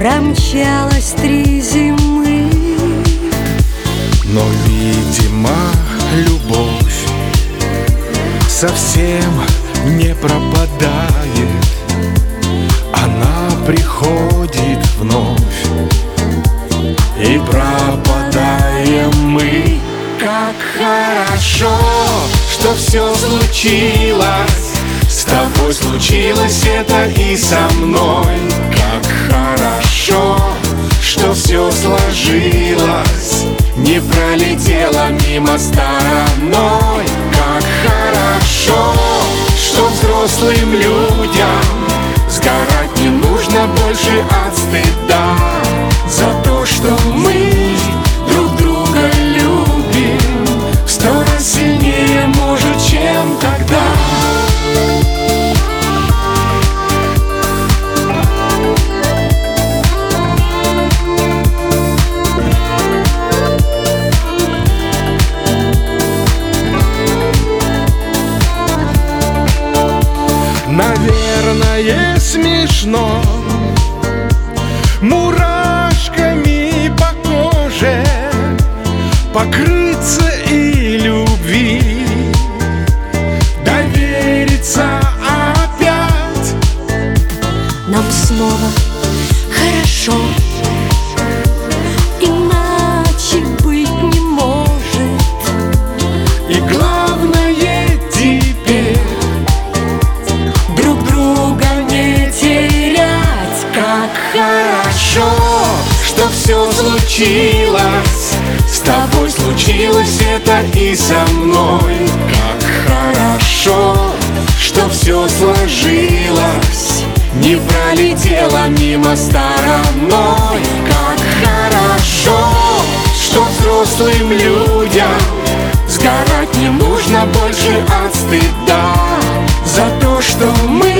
Промчалось 3 зимы. Но, видимо, любовь совсем не пропадает. Она приходит вновь, и пропадаем мы. Как хорошо, что все случилось, с тобой случилось это и со мной. Как хорошо, что все сложилось, не пролетело мимо стороной. Как хорошо, что взрослым людям сгорать не нужно больше от стыда за то, что мы друг друга любим в 100 раз сильнее, может, чем тогда. Наверное, смешно мурашками по коже покрыться и любви, довериться опять. Нам снова хорошо, иначе быть не может. И главное теперь друг друга не терять. как хорошо, что все случилось, с тобой случилось это и со мной. Как хорошо, что все сложилось, не пролетело мимо стороной. Как хорошо, что взрослым людям сгорать не нужно больше от стыда за то, что мы